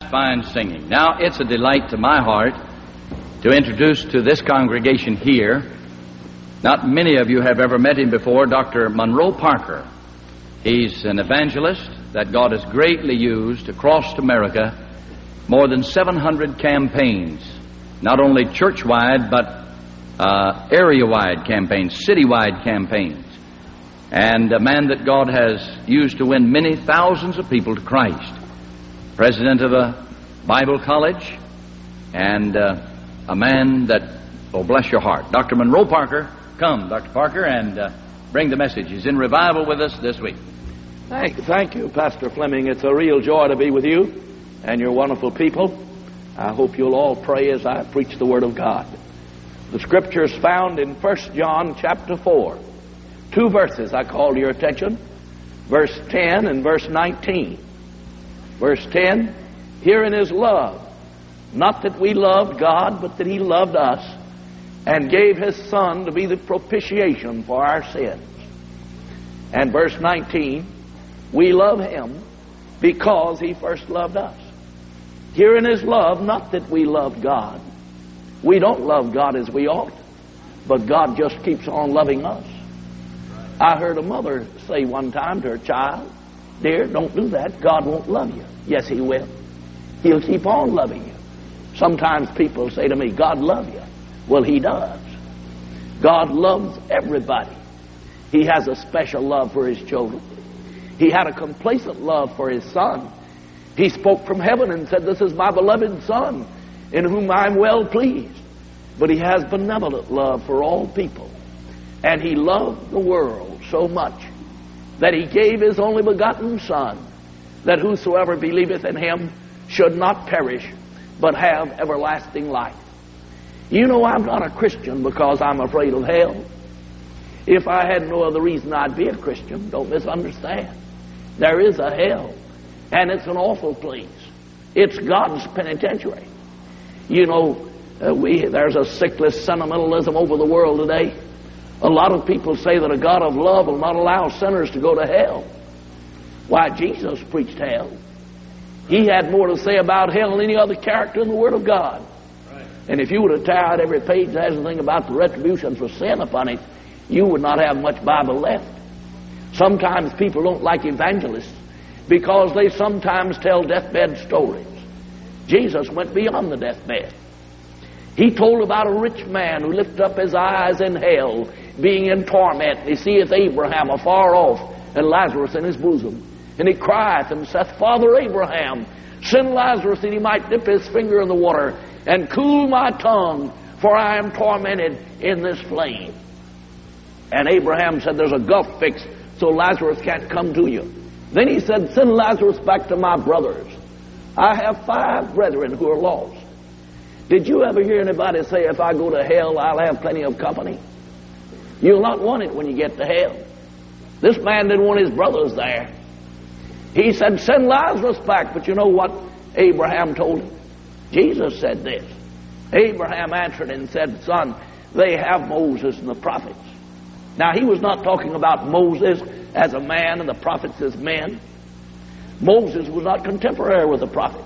fine singing. Now, it's a delight to my heart to introduce to this congregation here, not many of you have ever met him before, Dr. Monroe Parker. He's an evangelist that God has greatly used across America, more than 700 campaigns, not only church-wide, but area-wide campaigns, city-wide campaigns, and a man that God has used to win many thousands of people to Christ. President of a Bible college, and a man that will bless your heart. Dr. Monroe Parker, come, Dr. Parker, and bring the message. He's in revival with us this week. Thank you, Pastor Fleming. It's a real joy to be with you and your wonderful people. I hope you'll all pray as I preach the Word of God. The Scripture is found in 1 John chapter 4. 2 verses I call to your attention. Verse 10 and verse 19. Verse 10, herein is love, not that we loved God, but that He loved us, and gave His Son to be the propitiation for our sins. And verse 19, we love Him because He first loved us. Herein is love, not that we loved God. We don't love God as we ought, but God just keeps on loving us. I heard a mother say one time to her child, dear, don't do that. God won't love you. Yes, He will. He'll keep on loving you. Sometimes people say to me, God love you. Well, He does. God loves everybody. He has a special love for His children. He had a complacent love for His Son. He spoke from heaven and said, this is my beloved Son, in whom I am well pleased. But He has benevolent love for all people. And He loved the world so much that He gave His only begotten Son, that whosoever believeth in Him should not perish, but have everlasting life. You know, I'm not a Christian because I'm afraid of hell. If I had no other reason, I'd be a Christian. Don't misunderstand. There is a hell, and it's an awful place. It's God's penitentiary. You know, there's a sickless sentimentalism over the world today. A lot of people say that a God of love will not allow sinners to go to hell. Why, Jesus preached hell. He had more to say about hell than any other character in the Word of God. Right. And if you were to tear out every page that has anything about the retribution for sin upon it, you would not have much Bible left. Sometimes people don't like evangelists because they sometimes tell deathbed stories. Jesus went beyond the deathbed. He told about a rich man who lifted up his eyes in hell, being in torment. He seeth Abraham afar off and Lazarus in his bosom. And he crieth and saith, Father Abraham, send Lazarus that he might dip his finger in the water and cool my tongue, for I am tormented in this flame. And Abraham said, there's a gulf fixed, so Lazarus can't come to you. Then he said, send Lazarus back to my brothers. I have 5 brethren who are lost. Did you ever hear anybody say, if I go to hell, I'll have plenty of company? You'll not want it when you get to hell. This man didn't want his brothers there. He said, send Lazarus back. But you know what Abraham told him? Jesus said this. Abraham answered and said, son, they have Moses and the prophets. Now, he was not talking about Moses as a man and the prophets as men. Moses was not contemporary with the prophets.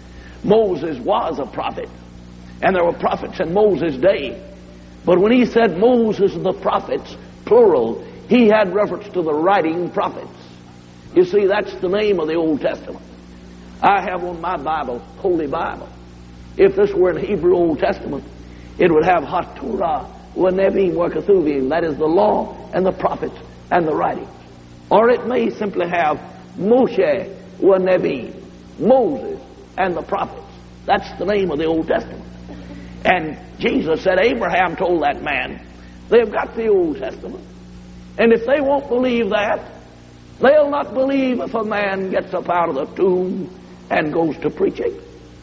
Moses was a prophet, and there were prophets in Moses' day. But when he said Moses and the prophets, plural, he had reference to the writing prophets. You see, that's the name of the Old Testament. I have on my Bible, Holy Bible. If this were in Hebrew Old Testament, it would have HaTorah L'Nevi'im Wa'Ketuvim, that is the law and the prophets and the writings. Or it may simply have Moshe L'Nevi'im, Moses and the prophets. That's the name of the Old Testament. And Jesus said, Abraham told that man, they've got the Old Testament. And if they won't believe that, they'll not believe if a man gets up out of the tomb and goes to preaching.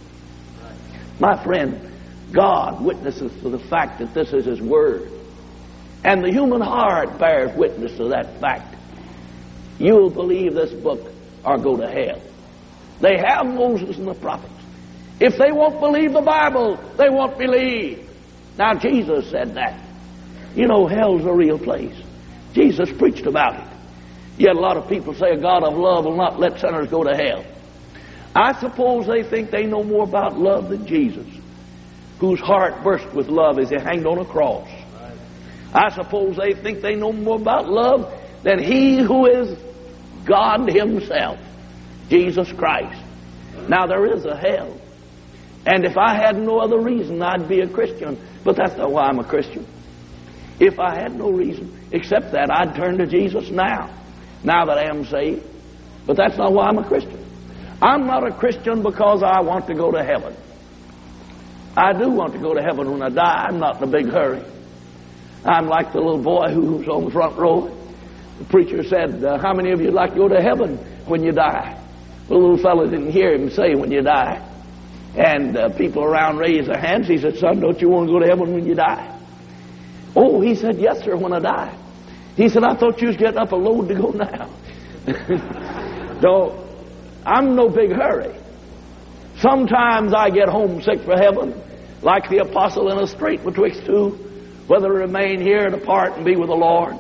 My friend, God witnesses to the fact that this is His Word. And the human heart bears witness to that fact. You'll believe this book or go to hell. They have Moses and the prophets. If they won't believe the Bible, they won't believe. Now, Jesus said that. You know, hell's a real place. Jesus preached about it. Yet a lot of people say a God of love will not let sinners go to hell. I suppose they think they know more about love than Jesus, whose heart burst with love as he hanged on a cross. I suppose they think they know more about love than he who is God himself, Jesus Christ. Now, there is a hell. And if I had no other reason, I'd be a Christian. But that's not why I'm a Christian. If I had no reason except that, I'd turn to Jesus now that I am saved. But that's not why I'm a Christian. I'm not a Christian because I want to go to heaven. I do want to go to heaven when I die. I'm not in a big hurry. I'm like the little boy who was on the front row. The preacher said, how many of you would like to go to heaven when you die? The little fellow didn't hear him say when you die. And people around raised their hands. He said, son, don't you want to go to heaven when you die? Oh, he said, yes, sir, when I die. He said, I thought you was getting up a load to go now. So, I'm no big hurry. Sometimes I get homesick for heaven, like the apostle in a strait betwixt two, whether to remain here or depart and be with the Lord.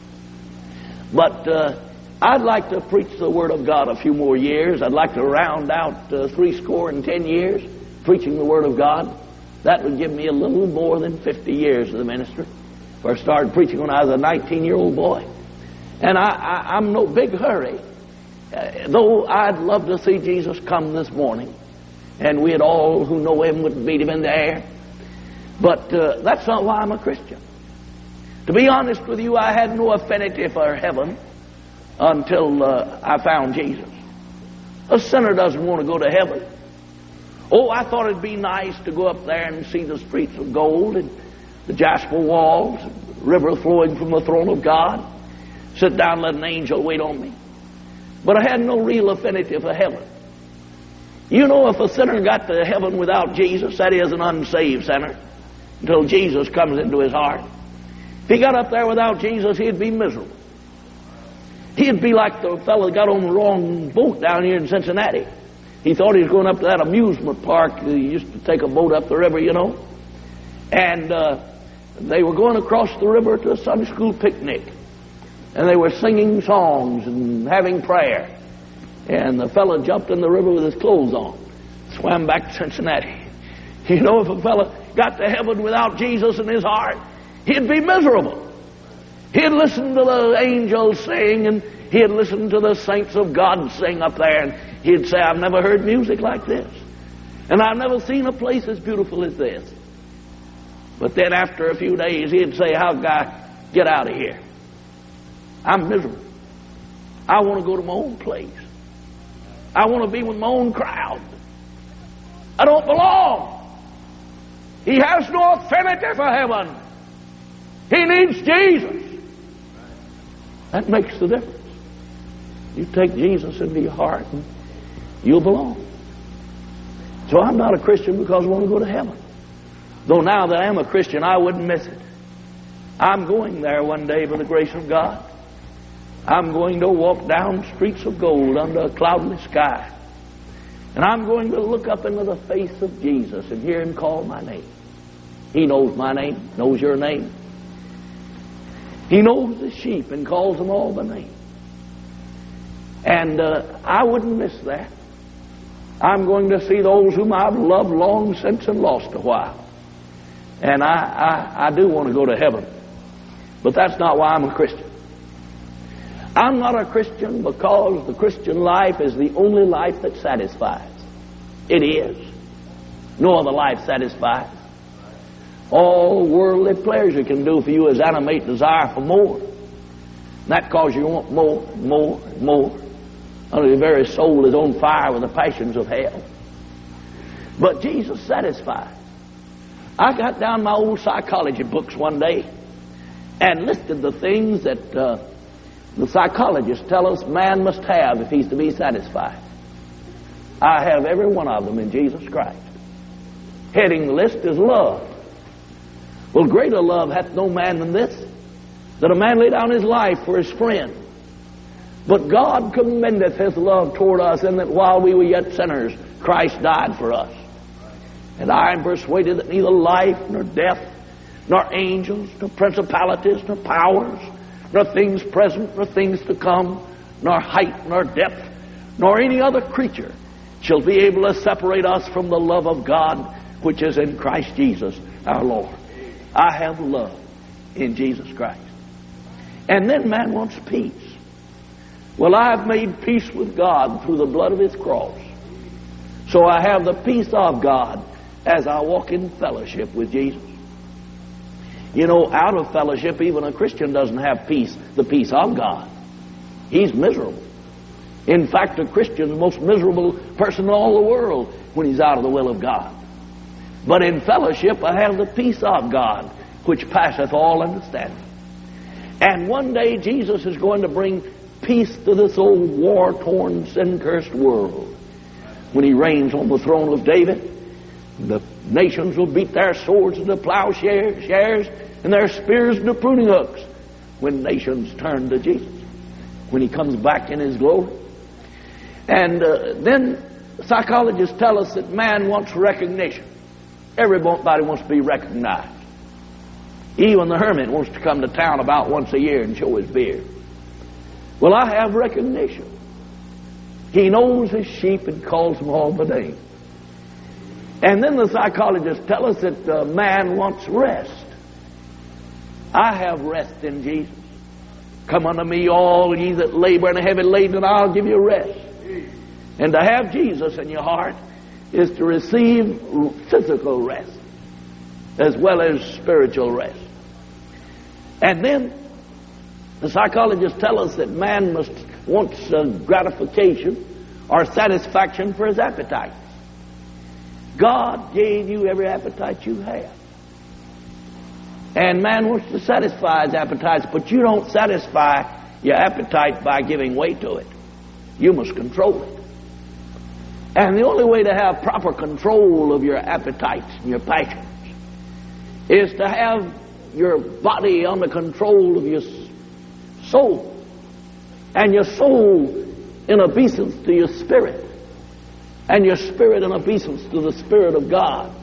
But I'd like to preach the Word of God a few more years. I'd like to round out 70 years preaching the Word of God. That would give me a little more than 50 years of the ministry. For I started preaching when I was a 19-year-old boy. And I'm no big hurry. Though I'd love to see Jesus come this morning, and we'd all who know him would meet him in the air. But that's not why I'm a Christian. To be honest with you, I had no affinity for heaven until I found Jesus. A sinner doesn't want to go to heaven. Oh, I thought it'd be nice to go up there and see the streets of gold and the jasper walls, the river flowing from the throne of God, sit down and let an angel wait on me. But I had no real affinity for heaven. You know, if a sinner got to heaven without Jesus, that is an unsaved sinner, until Jesus comes into his heart. If he got up there without Jesus, he'd be miserable. He'd be like the fellow that got on the wrong boat down here in Cincinnati. He thought he was going up to that amusement park. He used to take a boat up the river, you know. And they were going across the river to a Sunday school picnic. And they were singing songs and having prayer. And the fellow jumped in the river with his clothes on, swam back to Cincinnati. You know, if a fellow got to heaven without Jesus in his heart, he'd be miserable. He'd listen to the angels sing, and he'd listen to the saints of God sing up there, and he'd say, I've never heard music like this. And I've never seen a place as beautiful as this. But then after a few days, he'd say, how can I get out of here? I'm miserable. I want to go to my own place. I want to be with my own crowd. I don't belong. He has no affinity for heaven. He needs Jesus. That makes the difference. You take Jesus into your heart and you'll belong. So I'm not a Christian because I want to go to heaven. Though now that I am a Christian, I wouldn't miss it. I'm going there one day by the grace of God. I'm going to walk down streets of gold under a cloudless sky. And I'm going to look up into the face of Jesus and hear him call my name. He knows my name, knows your name. He knows the sheep and calls them all by name. And I wouldn't miss that. I'm going to see those whom I've loved long since and lost a while. And I do want to go to heaven. But that's not why I'm a Christian. I'm not a Christian because the Christian life is the only life that satisfies. It is. No other life satisfies. All worldly pleasure can do for you is animate desire for more. And that causes you to want more and more and more. Until your very soul is on fire with the passions of hell. But Jesus satisfies. I got down my old psychology books one day and listed the things that the psychologists tell us man must have if he's to be satisfied. I have every one of them in Jesus Christ. Heading the list is love. Well, greater love hath no man than this, that a man lay down his life for his friend. But God commendeth his love toward us in that while we were yet sinners, Christ died for us. And I am persuaded that neither life, nor death, nor angels, nor principalities, nor powers, nor things present, nor things to come, nor height, nor depth, nor any other creature shall be able to separate us from the love of God which is in Christ Jesus our Lord. I have love in Jesus Christ. And then man wants peace. Well, I have made peace with God through the blood of His cross. So I have the peace of God as I walk in fellowship with Jesus. You know, out of fellowship, even a Christian doesn't have peace, the peace of God. He's miserable. In fact, a Christian is the most miserable person in all the world when he's out of the will of God. But in fellowship, I have the peace of God, which passeth all understanding. And one day, Jesus is going to bring peace to this old war-torn, sin-cursed world. When He reigns on the throne of David, the nations will beat their swords into plowshares and their spears into pruning hooks when nations turn to Jesus, when He comes back in His glory. And then psychologists tell us that man wants recognition. Everybody wants to be recognized. Even the hermit wants to come to town about once a year and show his beard. Well, I have recognition. He knows his sheep and calls them all by name. And then the psychologists tell us that man wants rest. I have rest in Jesus. Come unto me, all ye that labor and are heavy laden, and I'll give you rest. And to have Jesus in your heart is to receive physical rest as well as spiritual rest. And then the psychologists tell us that man wants gratification or satisfaction for his appetites. God gave you every appetite you have. And man wants to satisfy his appetites, but you don't satisfy your appetite by giving way to it. You must control it. And the only way to have proper control of your appetites and your passions is to have your body under control of your soul, and your soul in obeisance to your spirit, and your spirit in obeisance to the Spirit of God.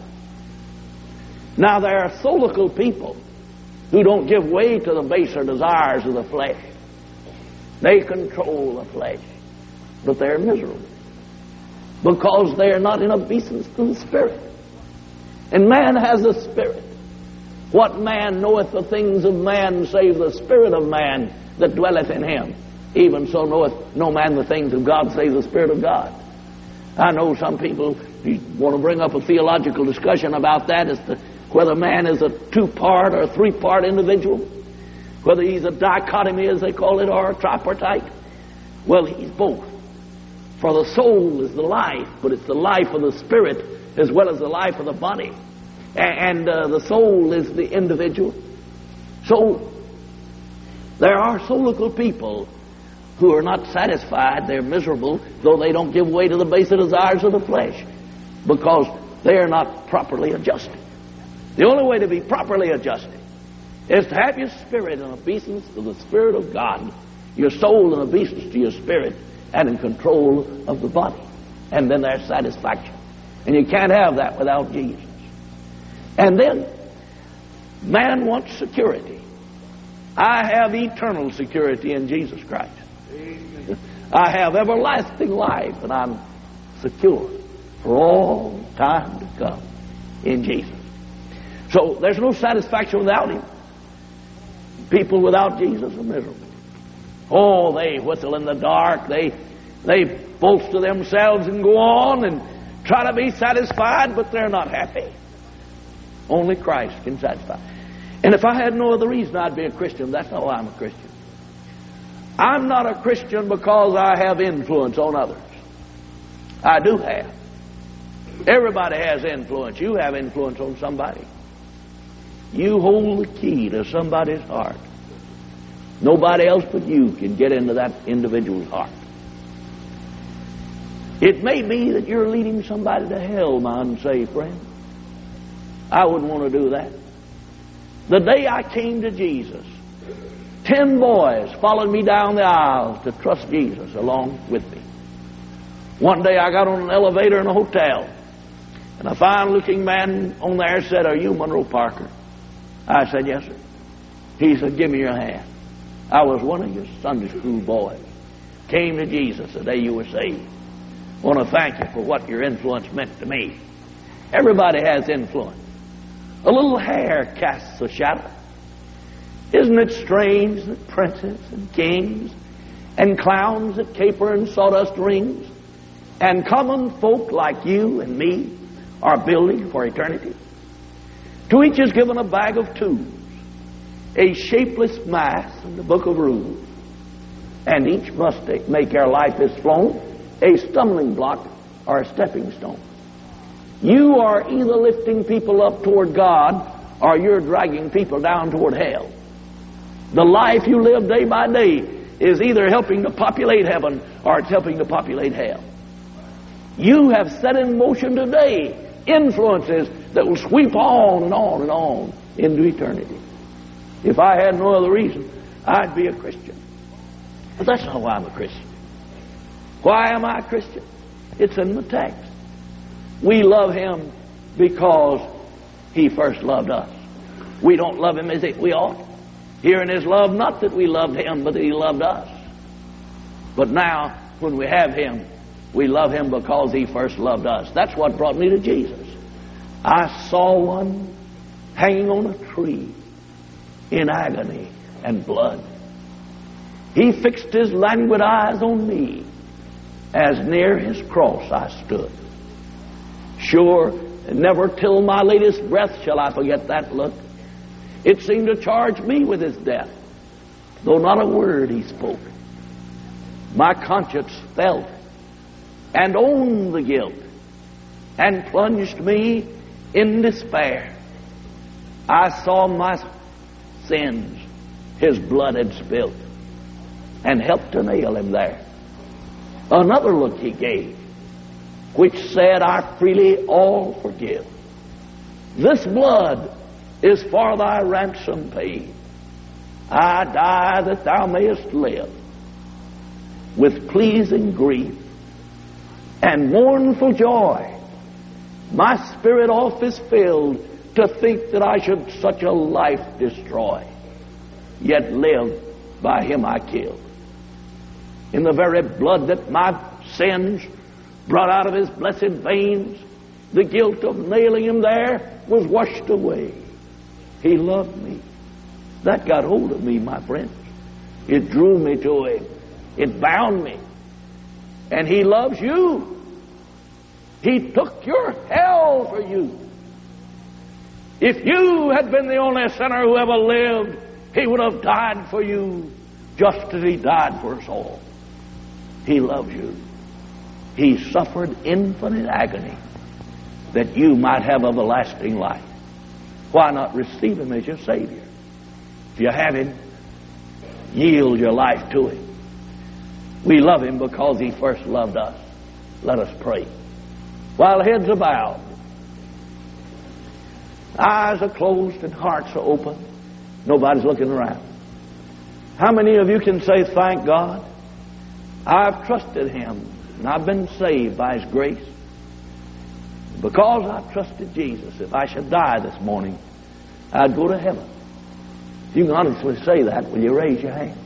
Now, there are soulical people who don't give way to the baser desires of the flesh. They control the flesh, but they're miserable because they are not in obeisance to the Spirit. And man has a spirit. What man knoweth the things of man, save the spirit of man that dwelleth in him? Even so knoweth no man the things of God, save the Spirit of God. I know some people want to bring up a theological discussion about that as to whether man is a two-part or three-part individual, whether he's a dichotomy, as they call it, or a tripartite. Well, he's both. For the soul is the life, but it's the life of the spirit as well as the life of the body. And the soul is the individual. So there are soulical people who are not satisfied. They're miserable, though they don't give way to the baser desires of the flesh, because they are not properly adjusted. The only way to be properly adjusted is to have your spirit in obeisance to the Spirit of God, your soul in obeisance to your spirit, and in control of the body. And then there's satisfaction. And you can't have that without Jesus. And then man wants security. I have eternal security in Jesus Christ. I have everlasting life, and I'm secure for all time to come in Jesus. So there's no satisfaction without Him. People without Jesus are miserable. Oh, they whistle in the dark. They boast to themselves and go on and try to be satisfied, but they're not happy. Only Christ can satisfy. And if I had no other reason I'd be a Christian, that's not why I'm a Christian. I'm not a Christian because I have influence on others. I do have. Everybody has influence. You have influence on somebody. You hold the key to somebody's heart. Nobody else but you can get into that individual's heart. It may be that you're leading somebody to hell, my unsaved friend. I wouldn't want to do that. The day I came to Jesus, 10 boys followed me down the aisle to trust Jesus along with me. One day I got on an elevator in a hotel, and a fine-looking man on there said, "Are you Monroe Parker?" I said, "Yes, sir." He said, "Give me your hand. I was one of your Sunday school boys. Came to Jesus the day you were saved." I want to thank you for what your influence meant to me. Everybody has influence. A little hair casts a shadow. Isn't it strange that princes and kings and clowns that caper in sawdust rings and common folk like you and me are building for eternity? To each is given a bag of tools, a shapeless mass in the book of rules, and each must make ere life is flown a stumbling block or a stepping stone. You are either lifting people up toward God or you're dragging people down toward hell. The life you live day by day is either helping to populate heaven or it's helping to populate hell. You have set in motion today influences that will sweep on and on and on into eternity. If I had no other reason, I'd be a Christian. But that's not why I'm a Christian. Why am I a Christian? It's in the text. We love Him because He first loved us. We don't love Him as we ought. Here in His love, not that we loved Him, but that He loved us. But now, when we have Him, we love Him because He first loved us. That's what brought me to Jesus. I saw one hanging on a tree in agony and blood. He fixed His languid eyes on me. As near His cross I stood. Sure, never till my latest breath shall I forget that look. It seemed to charge me with His death, though not a word He spoke. My conscience felt and owned the guilt and plunged me in despair. I saw my sins His blood had spilt and helped to nail Him there. Another look He gave, which said, I freely all forgive. This blood is for thy ransom paid. I die that thou mayest live. With pleasing grief and mournful joy, my spirit oft is filled to think that I should such a life destroy, yet live by Him I killed. In the very blood that my sins brought out of His blessed veins, the guilt of nailing Him there was washed away. He loved me. That got hold of me, my friends. It drew me to Him. It bound me. And He loves you. He took your hell for you. If you had been the only sinner who ever lived, He would have died for you just as He died for us all. He loves you. He suffered infinite agony that you might have everlasting life. Why not receive Him as your Savior? If you have Him, yield your life to Him. We love Him because He first loved us. Let us pray. While heads are bowed, eyes are closed and hearts are open, nobody's looking around. How many of you can say, thank God, I've trusted Him and I've been saved by His grace? Because I've trusted Jesus, if I should die this morning, I'd go to heaven. If you can honestly say that, will you raise your hand?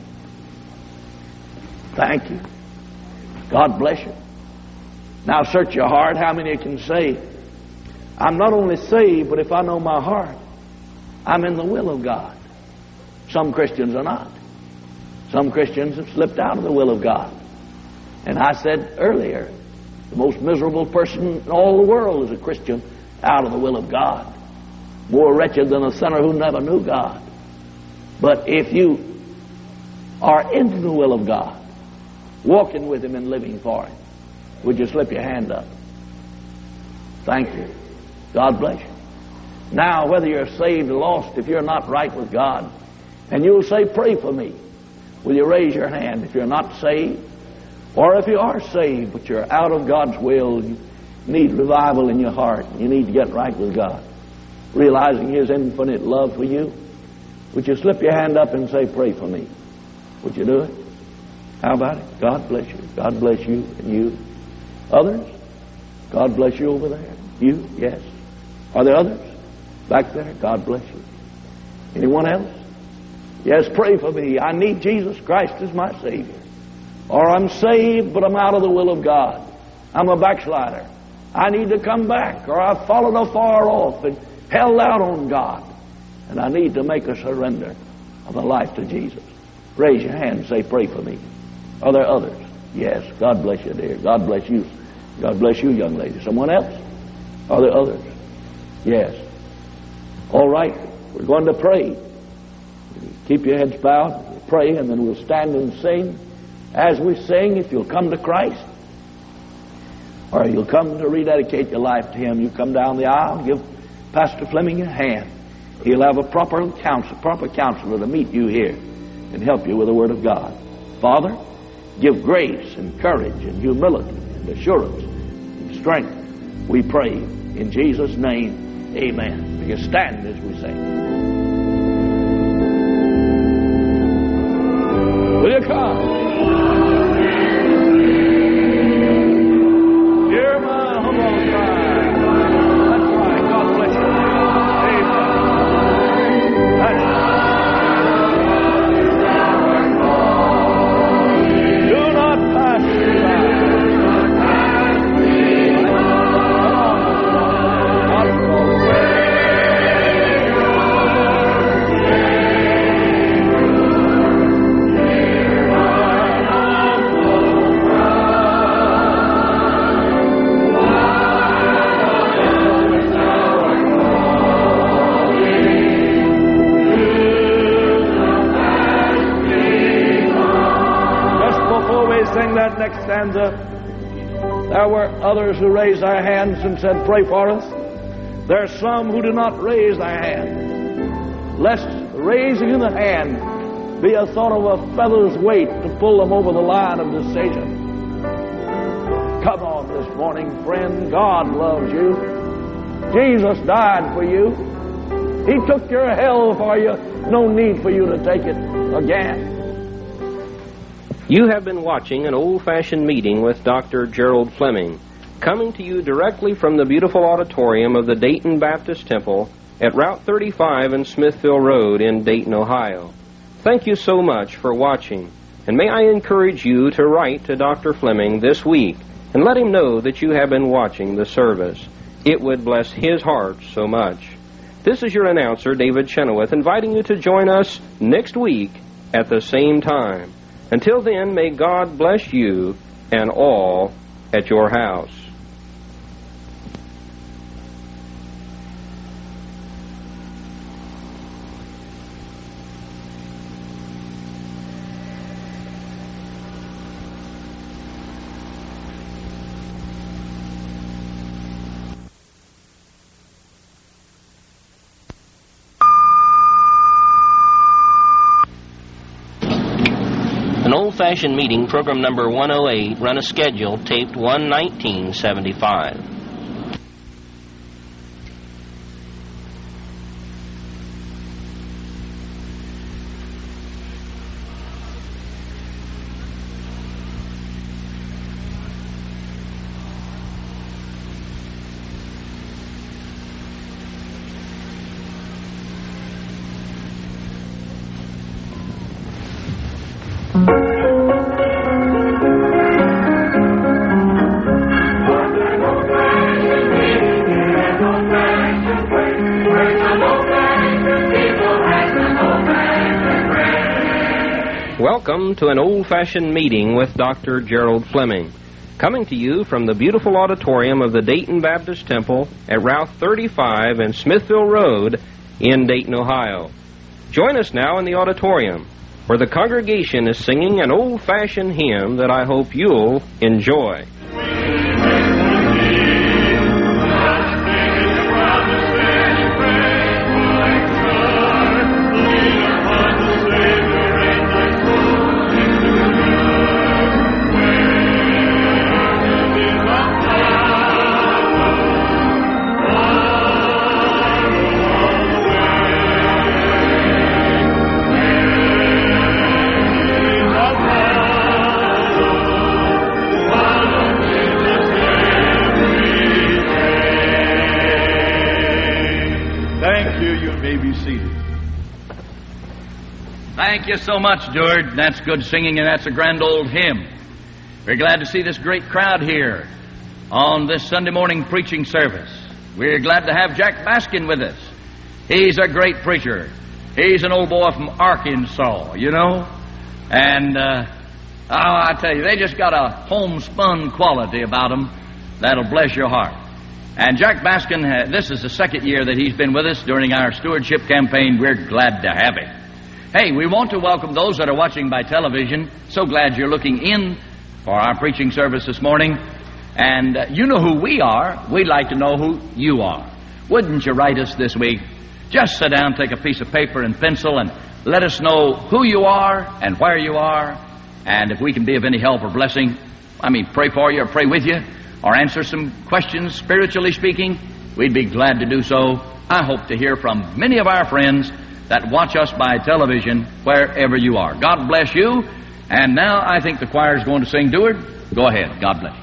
Thank you. God bless you. Now search your heart. How many can say, I'm not only saved, but if I know my heart, I'm in the will of God? Some Christians are not. Some Christians have slipped out of the will of God. And I said earlier, the most miserable person in all the world is a Christian out of the will of God. More wretched than a sinner who never knew God. But if you are in the will of God, walking with Him and living for Him, would you slip your hand up? Thank you. God bless you. Now, whether you're saved or lost, if you're not right with God, and you'll say, pray for me, will you raise your hand? If you're not saved, or if you are saved, but you're out of God's will, you need revival in your heart, you need to get right with God, realizing His infinite love for you, would you slip your hand up and say, pray for me? Would you do it? How about it? God bless you. God bless you and you. Others? God bless you over there. You? Yes. Are there others? Back there? God bless you. Anyone else? Yes, pray for me. I need Jesus Christ as my Savior. Or I'm saved, but I'm out of the will of God. I'm a backslider. I need to come back, or I've fallen afar off and held out on God, and I need to make a surrender of my life to Jesus. Raise your hand and say, pray for me. Are there others? Yes. God bless you, dear. God bless you. God bless you, young lady. Someone else? Are there others? Yes. All right. We're going to pray. Keep your heads bowed. Pray, and then we'll stand and sing. As we sing, if you'll come to Christ, or you'll come to rededicate your life to Him, you come down the aisle, give Pastor Fleming your hand. He'll have a proper counselor to meet you here and help you with the Word of God. Father, give grace and courage and humility and assurance and strength. We pray in Jesus' name. Amen. We can stand as we sing. Will you come? Hear my humble cry. That's right. God bless you. Amen. That's right. Do not pass me by. That next stanza, there were others who raised their hands and said, pray for us. There are some who do not raise their hand, lest raising in the hand be a sort of a feather's weight to pull them over the line of decision. Come on this morning, friend. God loves you. Jesus died for you. He took your hell for you. No need for you to take it again. You have been watching an old-fashioned meeting with Dr. Gerald Fleming, coming to you directly from the beautiful auditorium of the Dayton Baptist Temple at Route 35 and Smithville Road in Dayton, Ohio. Thank you so much for watching, and may I encourage you to write to Dr. Fleming this week and let him know that you have been watching the service. It would bless his heart so much. This is your announcer, David Chenoweth, inviting you to join us next week at the same time. Until then, may God bless you and all at your house. Old-fashioned meeting, program number 108, run a schedule, taped 1/1975. Welcome to an old-fashioned meeting with Dr. Gerald Fleming, coming to you from the beautiful auditorium of the Dayton Baptist Temple at Route 35 and Smithville Road in Dayton, Ohio. Join us now in the auditorium, where the congregation is singing an old-fashioned hymn that I hope you'll enjoy. Thank you so much, George. That's good singing, and that's a grand old hymn. We're glad to see this great crowd here. on this Sunday morning preaching service. We're glad to have Jack Baskin with us. He's a great preacher. He's an old boy from Arkansas, you know. And, I tell you, they just got a homespun quality about them that'll bless your heart. And Jack Baskin, this is the second year that he's been with us during our stewardship campaign. We're glad to have him. Hey, we want to welcome those that are watching by television. So glad you're looking in for our preaching service this morning. And you know who we are. We'd like to know who you are. Wouldn't you write us this week? Just sit down, take a piece of paper and pencil, and let us know who you are and where you are. And if we can be of any help or blessing, pray for you or pray with you or answer some questions, spiritually speaking, we'd be glad to do so. I hope to hear from many of our friends that watch us by television wherever you are. God bless you. And now I think the choir is going to sing, Deward. Go ahead. God bless you.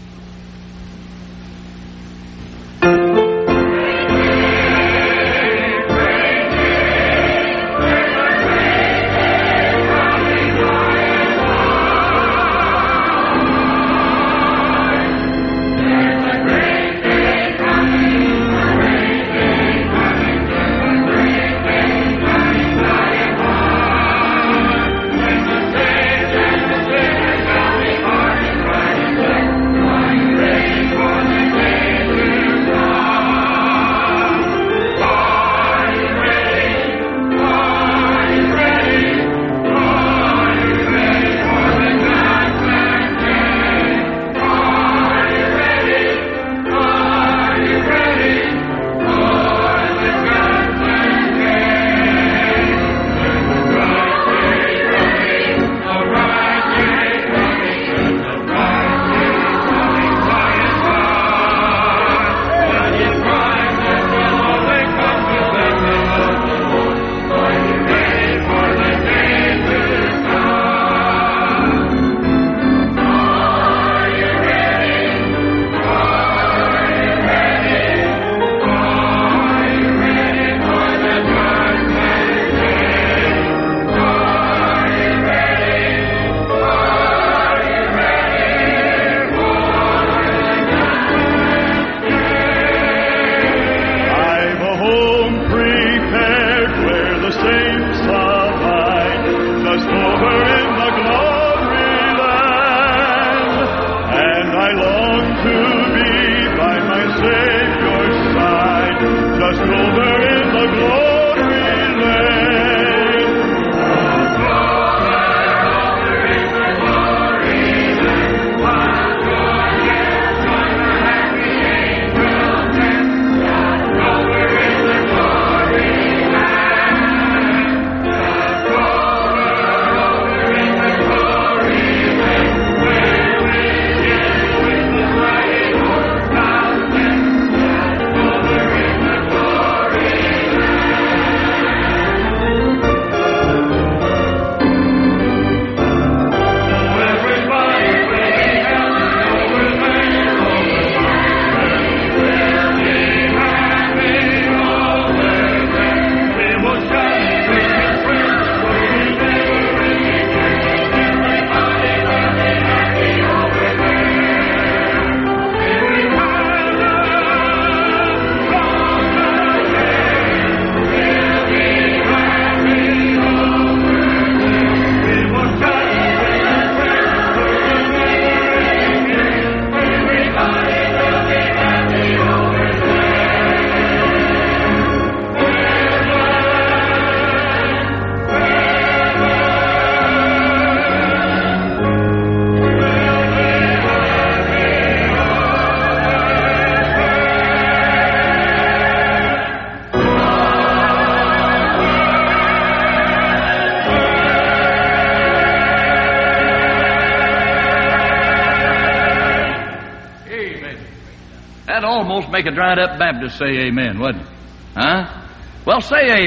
Almost make a dried-up Baptist say amen, wouldn't it? Huh? Well, say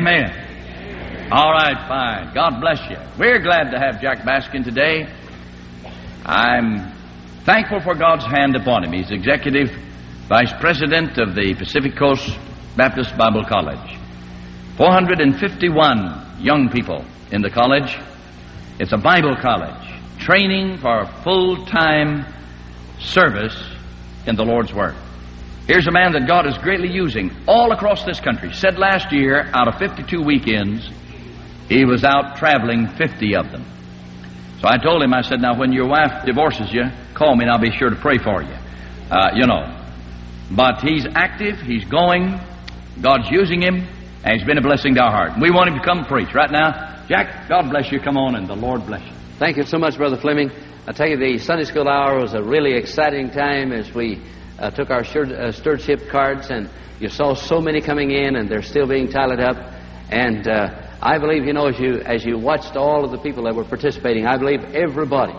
amen. All right, fine. God bless you. We're glad to have Jack Baskin today. I'm thankful for God's hand upon him. He's executive vice president of the Pacific Coast Baptist Bible College. 451 young people in the college. It's a Bible college, training for full-time service in the Lord's Word. Here's a man that God is greatly using all across this country. Said last year, out of 52 weekends, he was out traveling 50 of them. So I told him, I said, now when your wife divorces you, call me and I'll be sure to pray for you. But he's active, he's going, God's using him, and he's been a blessing to our heart. We want him to come preach. Right now, Jack, God bless you. Come on, and the Lord bless you. Thank you so much, Brother Fleming. I tell you, the Sunday School Hour was a really exciting time as we took our stewardship cards, and you saw so many coming in, and they're still being tallied up. And I believe, as you watched all of the people that were participating, I believe everybody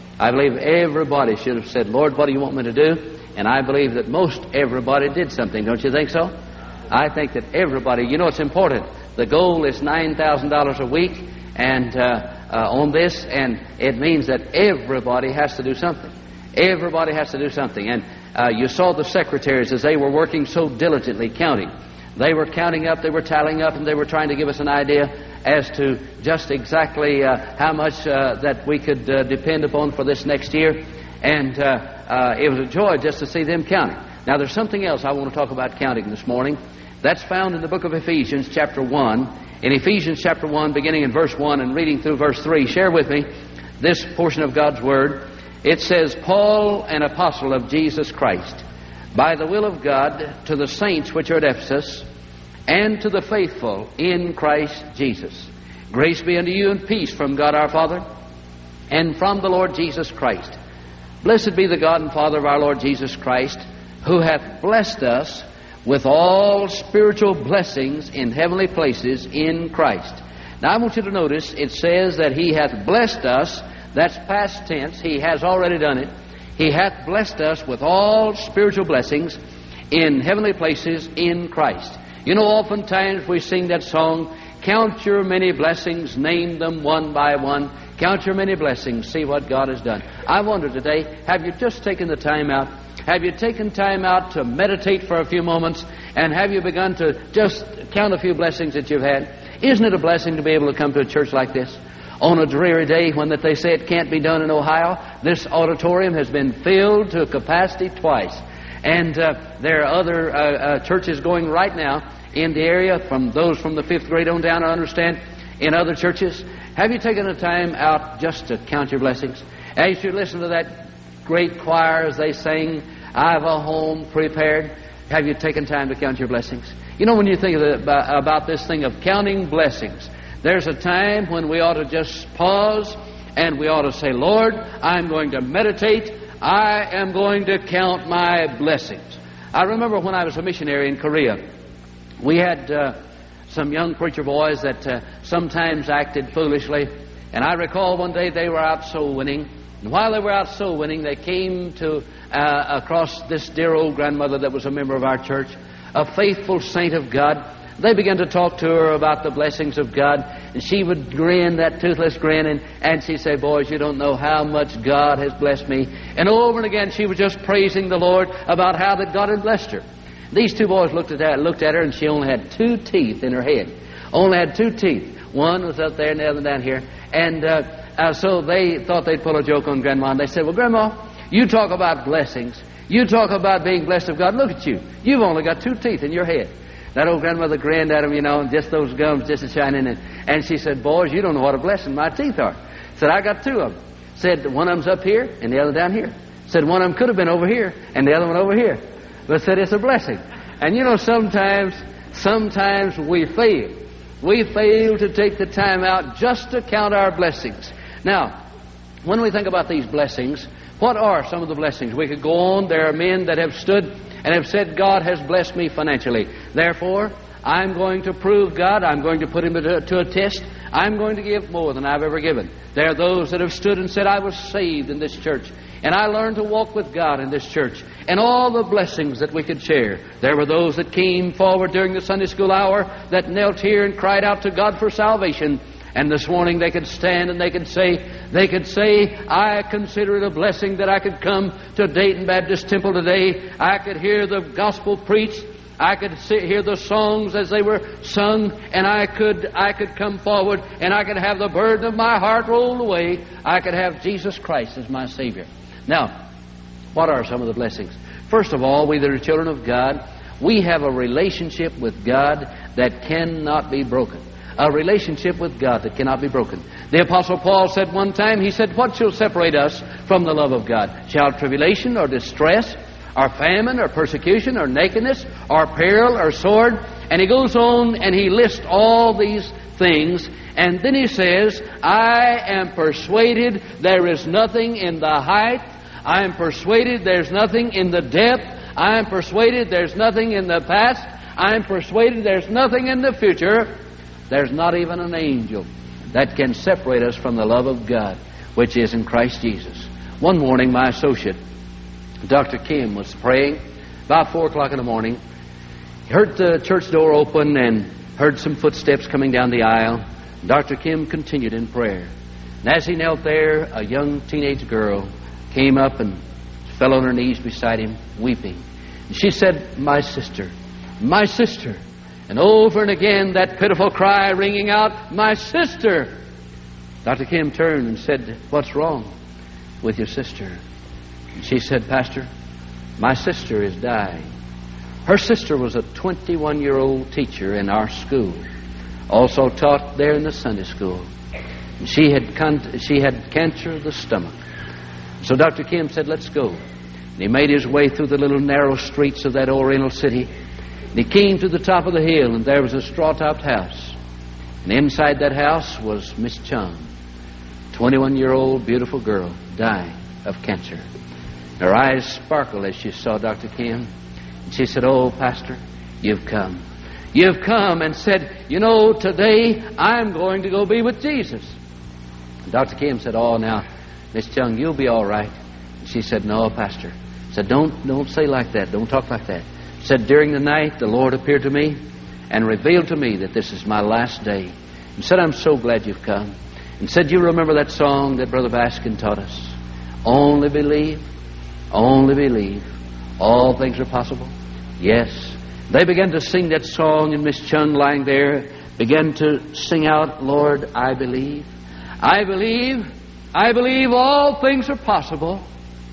should have said, Lord, what do you want me to do? And I believe that most everybody did something. Don't you think so? I think that everybody, it's important. The goal is $9,000 a week and on this, and it means that everybody has to do something. Everybody has to do something. And you saw the secretaries as they were working so diligently counting. They were counting up, they were tallying up, and they were trying to give us an idea as to just exactly how much that we could depend upon for this next year. And it was a joy just to see them counting. Now, there's something else I want to talk about counting this morning. That's found in the book of Ephesians, chapter 1. In Ephesians, chapter 1, beginning in verse 1 and reading through verse 3, share with me this portion of God's Word. It says, Paul, an apostle of Jesus Christ, by the will of God, to the saints which are at Ephesus, and to the faithful in Christ Jesus. Grace be unto you and peace from God our Father, and from the Lord Jesus Christ. Blessed be the God and Father of our Lord Jesus Christ, who hath blessed us with all spiritual blessings in heavenly places in Christ. Now I want you to notice it says that He hath blessed us. That's past tense. He has already done it. He hath blessed us with all spiritual blessings in heavenly places in Christ. Oftentimes we sing that song, count your many blessings, name them one by one. Count your many blessings, see what God has done. I wonder today, have you just taken the time out? Have you taken time out to meditate for a few moments? And have you begun to just count a few blessings that you've had? Isn't it a blessing to be able to come to a church like this? On a dreary day when that they say it can't be done in Ohio, this auditorium has been filled to capacity twice. And there are other churches going right now in the area, from those from the 5th grade on down, I understand, in other churches. Have you taken the time out just to count your blessings? As you listen to that great choir as they sing, I've a home prepared, have you taken time to count your blessings? When you think about this thing of counting blessings, there's a time when we ought to just pause and we ought to say, Lord, I'm going to meditate. I am going to count my blessings. I remember when I was a missionary in Korea, we had some young preacher boys that sometimes acted foolishly. And I recall one day they were out soul winning. And while they were out soul winning, they came to across this dear old grandmother that was a member of our church, a faithful saint of God. They began to talk to her about the blessings of God, and she would grin, that toothless grin, and she'd say, boys, you don't know how much God has blessed me. And over and again she was just praising the Lord about how that God had blessed her. These two boys looked at her, and she only had 2 teeth in her head. Only had 2 teeth. One was up there and the other down here. And so they thought they'd pull a joke on Grandma, and they said, well, Grandma, you talk about blessings. You talk about being blessed of God. Look at you. You've only got 2 teeth in your head. That old grandmother grinned at him, and just those gums just shining in. And she said, boys, you don't know what a blessing my teeth are. Said, I got 2 of them. Said, one of them's up here and the other down here. Said, one of them could have been over here and the other one over here. But said, it's a blessing. And sometimes we fail. We fail to take the time out just to count our blessings. Now, when we think about these blessings, what are some of the blessings? We could go on. There are men that have stood and have said, God has blessed me financially. Therefore, I'm going to prove God. I'm going to put Him to a test. I'm going to give more than I've ever given. There are those that have stood and said, I was saved in this church, and I learned to walk with God in this church, and all the blessings that we could share. There were those that came forward during the Sunday school hour that knelt here and cried out to God for salvation. And this morning they could stand and they could say, I consider it a blessing that I could come to Dayton Baptist Temple today. I could hear the gospel preached. I could hear the songs as they were sung, and I could come forward and I could have the burden of my heart rolled away. I could have Jesus Christ as my Savior. Now, what are some of the blessings? First of all, we that are children of God, we have a relationship with God that cannot be broken. A relationship with God that cannot be broken. The Apostle Paul said one time, he said, what shall separate us from the love of God? Shall tribulation or distress, or famine, or persecution, or nakedness, or peril, or sword? And he goes on and he lists all these things. And then he says, I am persuaded there is nothing in the height. I am persuaded there's nothing in the depth. I am persuaded there's nothing in the past. I am persuaded there's nothing in the future. There's not even an angel that can separate us from the love of God, which is in Christ Jesus. One morning, my associate, Dr. Kim, was praying about 4 o'clock in the morning. He heard the church door open and heard some footsteps coming down the aisle. Dr. Kim continued in prayer. And as he knelt there, a young teenage girl came up and fell on her knees beside him, weeping. And she said, my sister, my sister. And over and again, that pitiful cry ringing out, my sister. Dr. Kim turned and said, what's wrong with your sister? And she said, Pastor, my sister is dying. Her sister was a 21-year-old teacher in our school, also taught there in the Sunday school. And she had cancer of the stomach. So Dr. Kim said, let's go. And he made his way through the little narrow streets of that Oriental city. And he came to the top of the hill, and there was a straw-topped house. And inside that house was Miss Chung, 21-year-old beautiful girl, dying of cancer. Her eyes sparkled as she saw Dr. Kim. And she said, oh, Pastor, you've come. You've come and said, you know, today I'm going to go be with Jesus. And Dr. Kim said, oh, now, Miss Chung, you'll be all right. And she said, no, Pastor. Said, don't say like that. Don't talk like that. Said, during the night, the Lord appeared to me and revealed to me that this is my last day. And said, I'm so glad you've come. And said, you remember that song that Brother Baskin taught us? Only believe, all things are possible. Yes. They began to sing that song, and Miss Chung, lying there, began to sing out, Lord, I believe, all things are possible.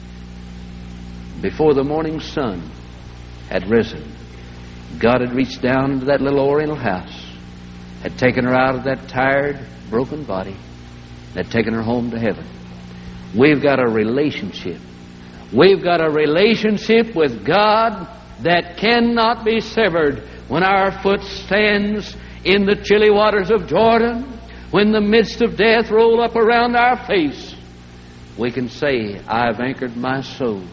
Before the morning sun had risen, God had reached down into that little Oriental house, had taken her out of that tired, broken body, and had taken her home to heaven. We've got a relationship. We've got a relationship with God that cannot be severed. When our foot stands in the chilly waters of Jordan, when the midst of death roll up around our face, we can say, I've anchored my soul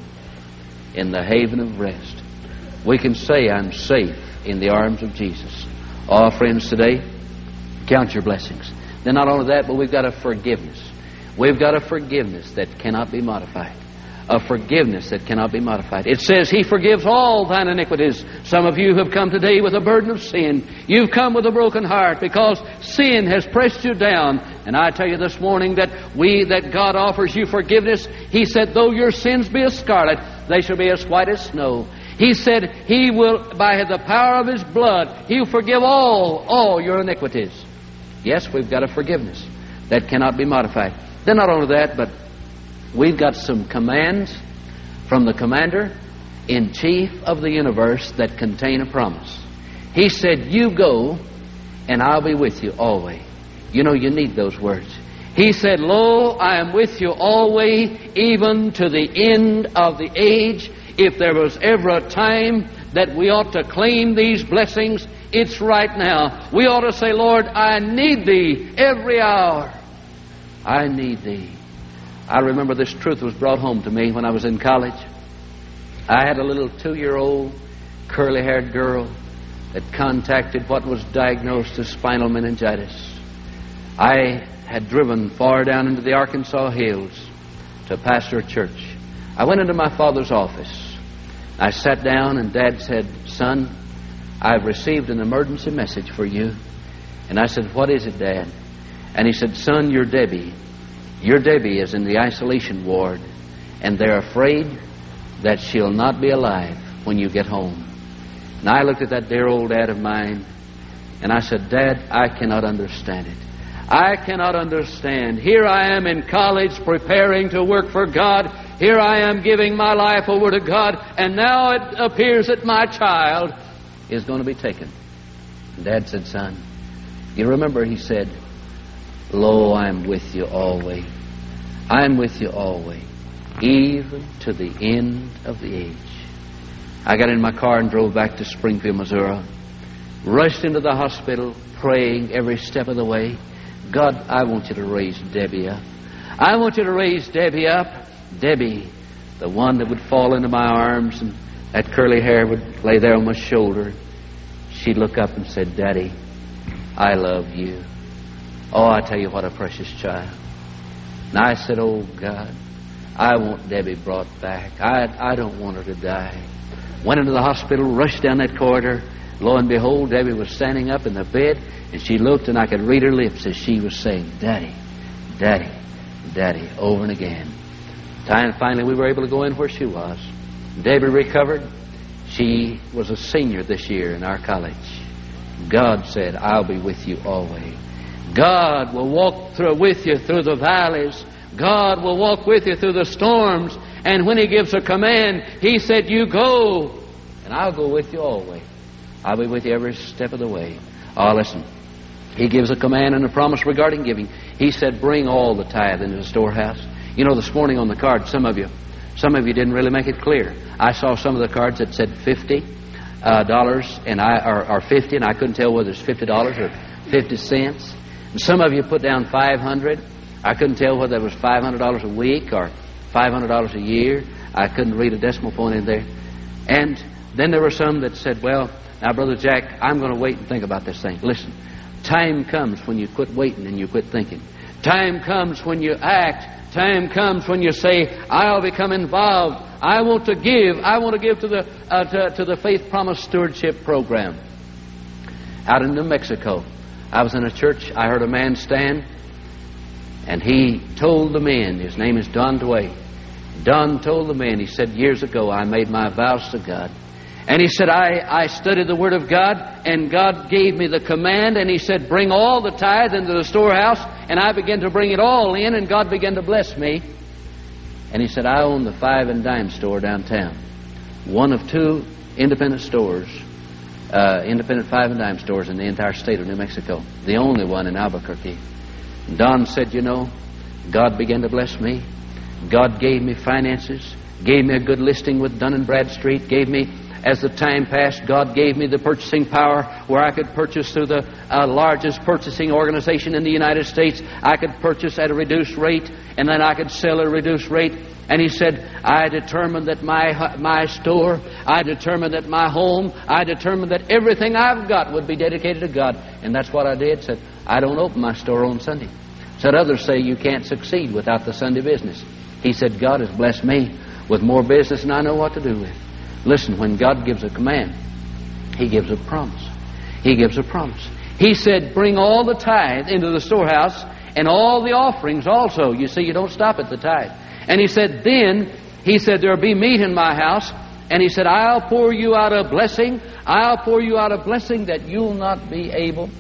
in the haven of rest. We can say, I'm safe in the arms of Jesus. Oh, friends, today, count your blessings. Then not only that, but we've got a forgiveness. We've got a forgiveness that cannot be modified. A forgiveness that cannot be modified. It says, He forgives all thine iniquities. Some of you have come today with a burden of sin. You've come with a broken heart because sin has pressed you down. And I tell you this morning that God offers you forgiveness. He said, though your sins be as scarlet, they shall be as white as snow. He said, He will, by the power of His blood, He'll forgive all your iniquities. Yes, we've got a forgiveness that cannot be modified. Then not only that, but we've got some commands from the Commander-in-Chief of the universe that contain a promise. He said, you go, and I'll be with you always. You know, you need those words. He said, lo, I am with you always, even to the end of the age. If there was ever a time that we ought to claim these blessings, it's right now. We ought to say, Lord, I need Thee every hour. I need Thee. I remember this truth was brought home to me when I was in college. I had a little 2-year-old curly-haired girl that contacted what was diagnosed as spinal meningitis. I had driven far down into the Arkansas hills to pastor a church. I went into my father's office. I sat down and Dad said, son, I've received an emergency message for you. And I said, what is it, Dad? And he said, son, your Debbie is in the isolation ward, and they're afraid that she'll not be alive when you get home. And I looked at that dear old dad of mine, and I said, Dad, I cannot understand it. I cannot understand. Here I am in college preparing to work for God. Here I am giving my life over to God, and now it appears that my child is going to be taken. And Dad said, son, you remember he said, lo, I am with you always. I am with you always, even to the end of the age. I got in my car and drove back to Springfield, Missouri. Rushed into the hospital, praying every step of the way. God, I want you to raise Debbie up. I want you to raise Debbie up. Debbie, the one that would fall into my arms and that curly hair would lay there on my shoulder. She'd look up and said, Daddy, I love you. Oh, I tell you what a precious child. And I said, oh, God, I want Debbie brought back. I don't want her to die. Went into the hospital, rushed down that corridor. Lo and behold, Debbie was standing up in the bed, and she looked, and I could read her lips as she was saying, Daddy, Daddy, Daddy, over and again. Finally, we were able to go in where she was. Debbie recovered. She was a senior this year in our college. God said, I'll be with you always. God will walk with you through the valleys. God will walk with you through the storms. And when He gives a command, He said, you go, and I'll go with you always. I'll be with you every step of the way. Oh, listen. He gives a command and a promise regarding giving. He said, bring all the tithe into the storehouse. You know, this morning on the card, some of you didn't really make it clear. I saw some of the cards that said $50 or 50, and I couldn't tell whether it's $50 or 50 cents. And some of you put down $500. I couldn't tell whether it was $500 a week or $500 a year. I couldn't read a decimal point in there. And then there were some that said, well, now, Brother Jack, I'm going to wait and think about this thing. Listen, time comes when you quit waiting and you quit thinking. Time comes when you act. Time comes when you say, I'll become involved. I want to give. I want to give to the Faith Promise Stewardship Program. Out in New Mexico, I was in a church. I heard a man stand, and he told the men, his name is Don Dway. Don told the men, he said, years ago I made my vows to God. And he said, I studied the Word of God, and God gave me the command, and He said, bring all the tithe into the storehouse, and I began to bring it all in, and God began to bless me. And he said, I own the 5 and Dime store downtown, one of 2 independent stores, independent 5 and Dime stores in the entire state of New Mexico, the only one in Albuquerque. And Don said, you know, God began to bless me. God gave me finances, gave me a good listing with Dun & Bradstreet, gave me, as the time passed, God gave me the purchasing power where I could purchase through the largest purchasing organization in the United States. I could purchase at a reduced rate, and then I could sell at a reduced rate. And he said, I determined that my store, I determined that my home, I determined that everything I've got would be dedicated to God. And that's what I did. Said, I don't open my store on Sunday. Said, others say you can't succeed without the Sunday business. He said, God has blessed me with more business than I know what to do with. Listen, when God gives a command, He gives a promise. He gives a promise. He said, bring all the tithe into the storehouse and all the offerings also. You see, you don't stop at the tithe. And He said, then, He said, there'll be meat in my house. And He said, I'll pour you out a blessing. I'll pour you out a blessing that you'll not be able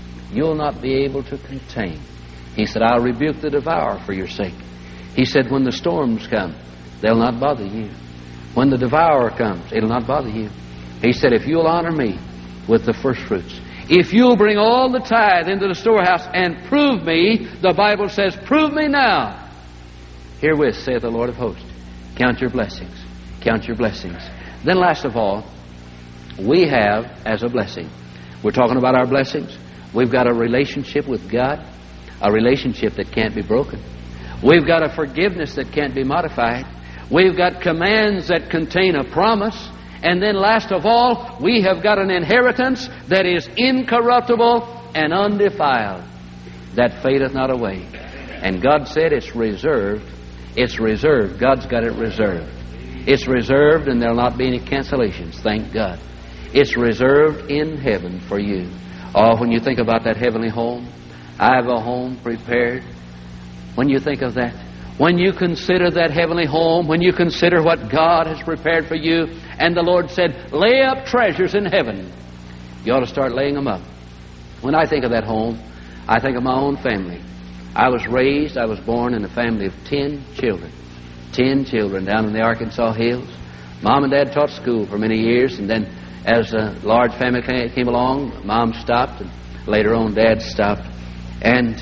to contain. He said, I'll rebuke the devourer for your sake. He said, when the storms come, they'll not bother you. When the devourer comes, it'll not bother you. He said, if you'll honor me with the first fruits, if you'll bring all the tithe into the storehouse and prove me, the Bible says, prove me now. Herewith, saith the Lord of hosts, count your blessings. Count your blessings. Then last of all, we have as a blessing. We're talking about our blessings. We've got a relationship with God, a relationship that can't be broken. We've got a forgiveness that can't be modified. We've got commands that contain a promise. And then last of all, we have got an inheritance that is incorruptible and undefiled, that fadeth not away. And God said it's reserved. It's reserved. God's got it reserved. It's reserved, and there'll not be any cancellations, thank God. It's reserved in heaven for you. Oh, when you think about that heavenly home, I have a home prepared. When you think of that, when you consider that heavenly home, when you consider what God has prepared for you, and the Lord said, lay up treasures in heaven, you ought to start laying them up. When I think of that home, I think of my own family. I was born in a family of 10 children. 10 children down in the Arkansas hills. Mom and Dad taught school for many years, and then as a large family came along, Mom stopped, and later on Dad stopped. And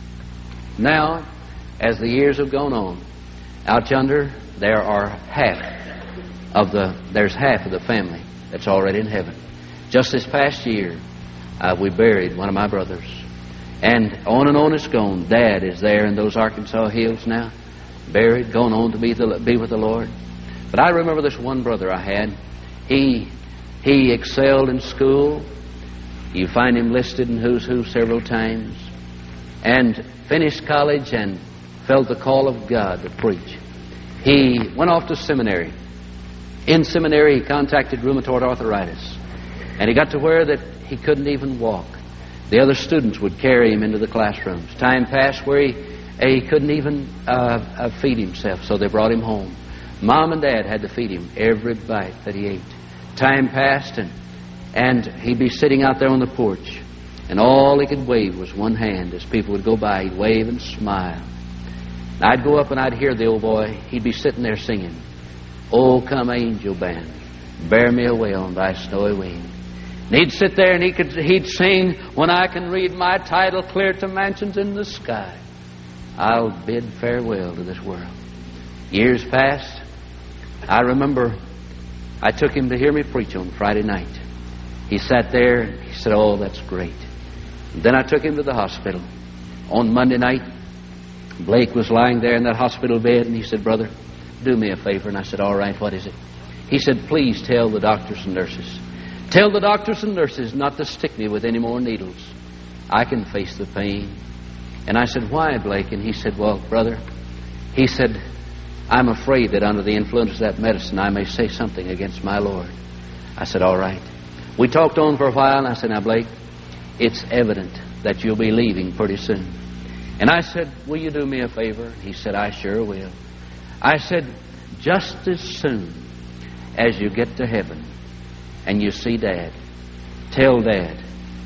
now, as the years have gone on, out yonder there's half of the family that's already in heaven. Just this past year, we buried one of my brothers. And on it's gone. Dad is there in those Arkansas hills now, buried, going on to be with the Lord. But I remember this one brother I had. He excelled in school. You find him listed in Who's Who several times. And finished college and felt the call of God to preach. He went off to seminary. In seminary, he contacted rheumatoid arthritis. And he got to where that he couldn't even walk. The other students would carry him into the classrooms. Time passed where he couldn't even feed himself, so they brought him home. Mom and Dad had to feed him every bite that he ate. Time passed, and he'd be sitting out there on the porch, and all he could wave was one hand. As people would go by, he'd wave and smile. And I'd go up and I'd hear the old boy. He'd be sitting there singing, "Oh, come angel band, bear me away on thy snowy wing." And he'd sit there and he'd sing, "When I can read my title clear to mansions in the sky, I'll bid farewell to this world." Years passed. I remember I took him to hear me preach on Friday night. He sat there and he said, "Oh, that's great." And then I took him to the hospital. On Monday night, Blake was lying there in that hospital bed, and he said, "Brother, do me a favor." And I said, "All right, what is it?" He said, "Please tell the doctors and nurses. Tell the doctors and nurses not to stick me with any more needles. I can face the pain." And I said, "Why, Blake?" And he said, "Well, brother," he said, "I'm afraid that under the influence of that medicine I may say something against my Lord." I said, "All right." We talked on for a while, and I said, "Now, Blake, it's evident that you'll be leaving pretty soon." And I said, "Will you do me a favor?" He said, "I sure will." I said, "Just as soon as you get to heaven and you see Dad, tell Dad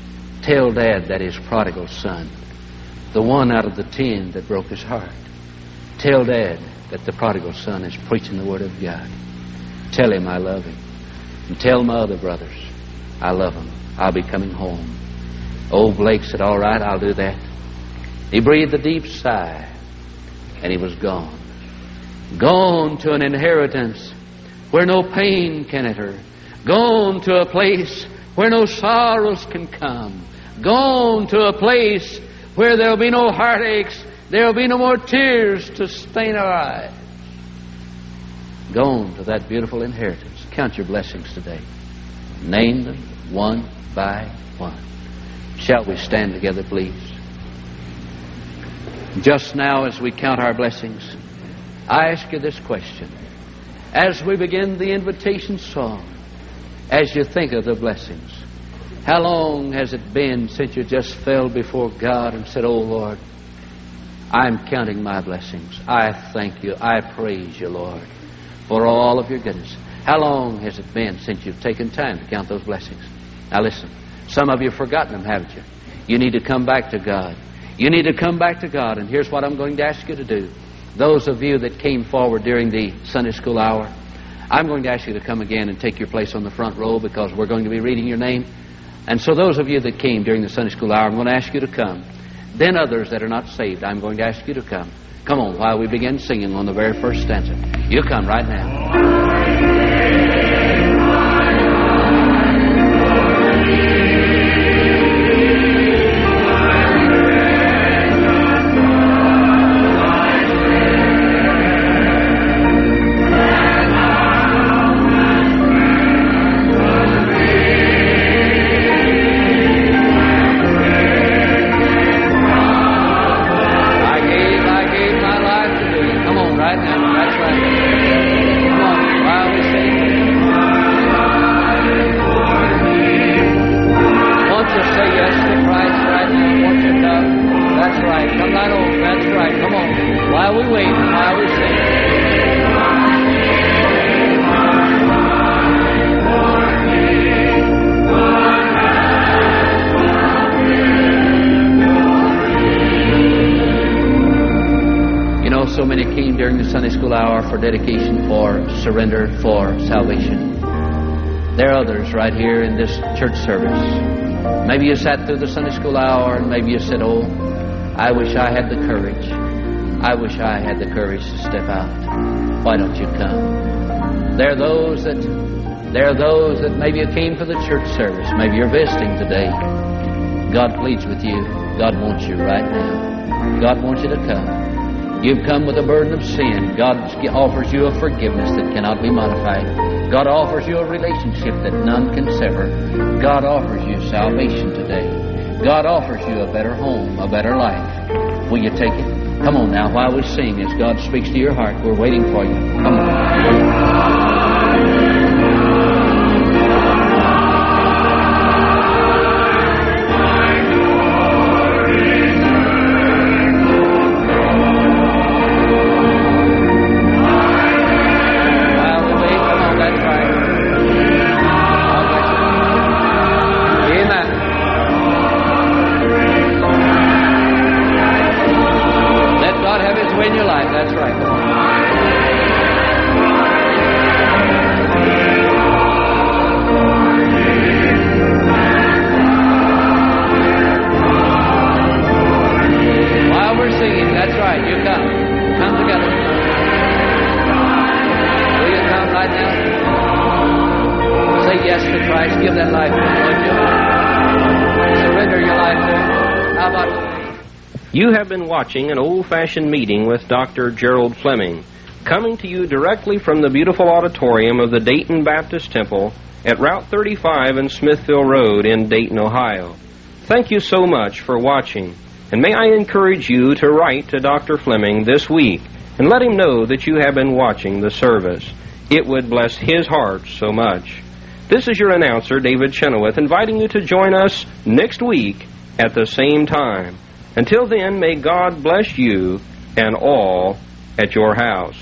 that his prodigal son, the one out of the 10 that broke his heart, tell Dad that the prodigal son is preaching the Word of God. Tell him I love him. And tell my other brothers I love them. I'll be coming home." Old Blake said, "All right, I'll do that." He breathed a deep sigh, and he was gone. Gone to an inheritance where no pain can enter. Gone to a place where no sorrows can come. Gone to a place where there'll be no heartaches. There'll be no more tears to stain our eyes. Gone to that beautiful inheritance. Count your blessings today. Name them one by one. Shall we stand together, please? Just now, as we count our blessings, I ask you this question. As we begin the invitation song, as you think of the blessings, how long has it been since you just fell before God and said, "Oh, Lord, I'm counting my blessings. I thank you. I praise you, Lord, for all of your goodness." How long has it been since you've taken time to count those blessings? Now listen, some of you have forgotten them, haven't you? You need to come back to God. You need to come back to God, and here's what I'm going to ask you to do. Those of you that came forward during the Sunday school hour, I'm going to ask you to come again and take your place on the front row, because we're going to be reading your name. And so those of you that came during the Sunday school hour, I'm going to ask you to come. Then others that are not saved, I'm going to ask you to come. Come on, while we begin singing on the very first stanza. You come right now. I gave my life to you. Come on, right now. That's right. came during the Sunday school hour for dedication, for surrender, for salvation. There are others right here in this church service. Maybe you sat through the Sunday school hour and maybe you said, oh, I wish I had the courage. I wish I had the courage to step out. Why don't you come? There are those that maybe you came for the church service. Maybe you're visiting today. God pleads with you. God wants you right now. God wants you to come. You've come with a burden of sin. God offers you a forgiveness that cannot be modified. God offers you a relationship that none can sever. God offers you salvation today. God offers you a better home, a better life. Will you take it? Come on now, while we sing, as God speaks to your heart, we're waiting for you. Come on. Give that life to Him, would you? Surrender your life to Him. How about you have been watching an old-fashioned meeting with Dr. Gerald Fleming, coming to you directly from the beautiful auditorium of the Dayton Baptist Temple at Route 35 and Smithville Road in Dayton, Ohio. Thank you so much for watching, and may I encourage you to write to Dr. Fleming this week and let him know that you have been watching the service. It would bless his heart so much. This is your announcer, David Chenoweth, inviting you to join us next week at the same time. Until then, may God bless you and all at your house.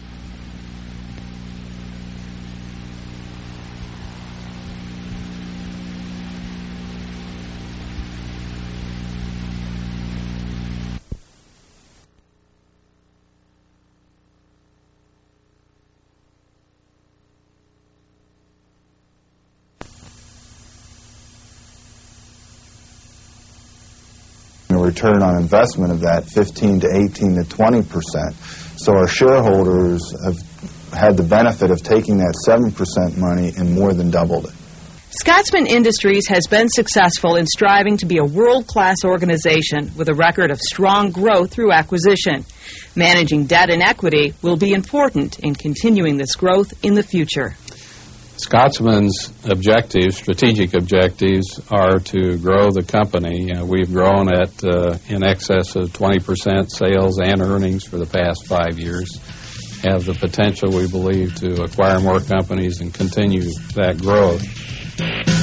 Return on investment of that 15 to 18 to 20%. So our shareholders have had the benefit of taking that 7% money and more than doubled it. Scotsman Industries has been successful in striving to be a world-class organization with a record of strong growth through acquisition. Managing debt and equity will be important in continuing this growth in the future. Scotsman's objectives, strategic objectives, are to grow the company. We've grown at in excess of 20% sales and earnings for the past 5 years. Have the potential, we believe, to acquire more companies and continue that growth.